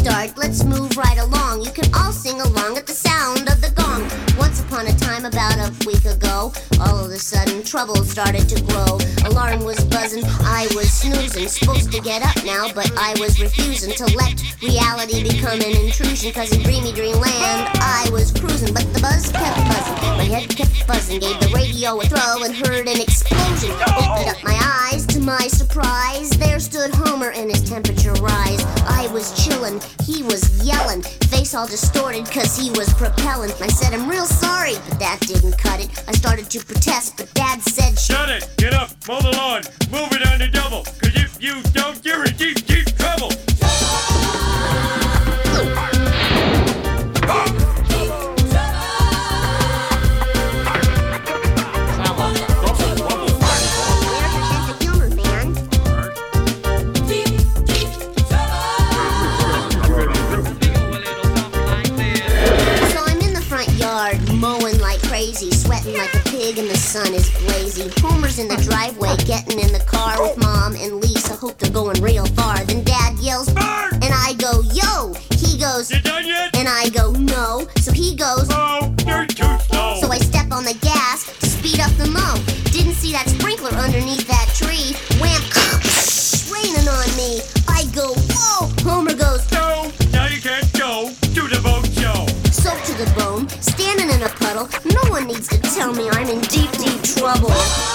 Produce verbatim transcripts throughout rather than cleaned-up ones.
start, let's move right along. You can all sing along at the sound of the gong. Once upon a time, about a week ago, all of a sudden trouble started to grow. Alarm was buzzing, I was snoozing. Supposed to get up now, but I was refusing to let reality become an intrusion. Cause in dreamy dreamland, I was cruising. But the buzz kept buzzing, my head kept buzzing. Gave the radio a throw and heard an explosion. Opened up my eyes, to my surprise, there stood Homer in his temperature rise. I was chillin', he was yellin', face all distorted cause he was propelling. I said, I'm real sorry, but that didn't cut it. I started to protest, but Dad said, shut it, get up, mow the lawn, move it on the double, cause if you don't, you're in deep, deep trouble. Mowing like crazy, sweating like a pig and the sun is blazing. Homer's in the driveway, getting in the car with Mom and Lisa. Hope they're going real far. Then Dad yells, Bart! And I go, yo! He goes, you done yet? And I go, no. So he goes, oh, you're too slow. So I step on the gas to speed up the mow. Didn't see that sprinkler underneath that tree. Wham! Raining on me. I go, whoa! Homer goes, no, now you can't go to the boat show. Soaked to the bone, standing in a puddle. No one needs to tell me I'm in deep, deep trouble.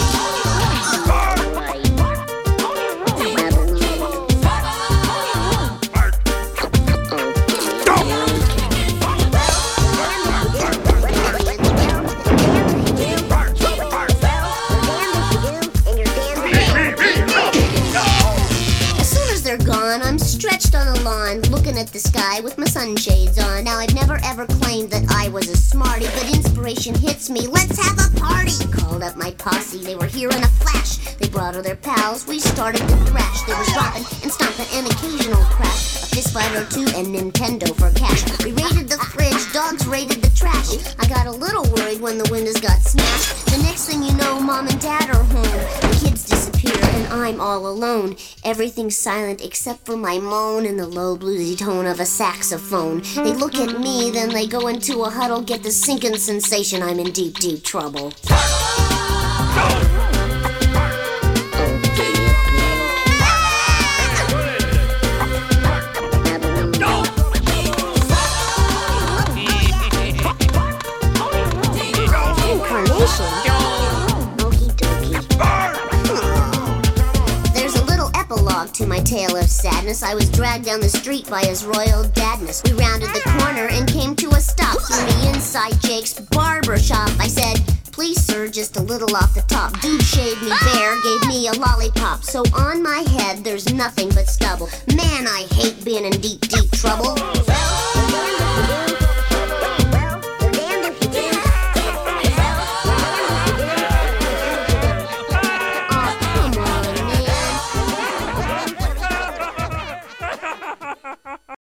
Gone. I'm stretched on the lawn, looking at the sky with my sunshades on. Now, I've never ever claimed that I was a smarty, but inspiration hits me. Let's have a party! Called up my posse, they were here in a flash. They brought all their pals, we started to thrash. There was dropping and stomping, an occasional crash. A fist fight or two and Nintendo for cash. We raided the fridge, dogs raided the trash. I got a little worried when the windows got smashed. The next thing you know, Mom and Dad are home. The kids disappear and I'm all alone. Everything's silent except for my moan and the low bluesy tone of a saxophone. They look at me, then they go into a huddle, get the sinking sensation I'm in deep, deep trouble. To my tale of sadness, I was dragged down the street by his royal dadness. We rounded the corner and came to a stop. Through me inside Jake's barber shop. I said, please sir, just a little off the top. Dude shaved me bare, gave me a lollipop. So on my head there's nothing but stubble. Man, I hate being in deep, deep trouble.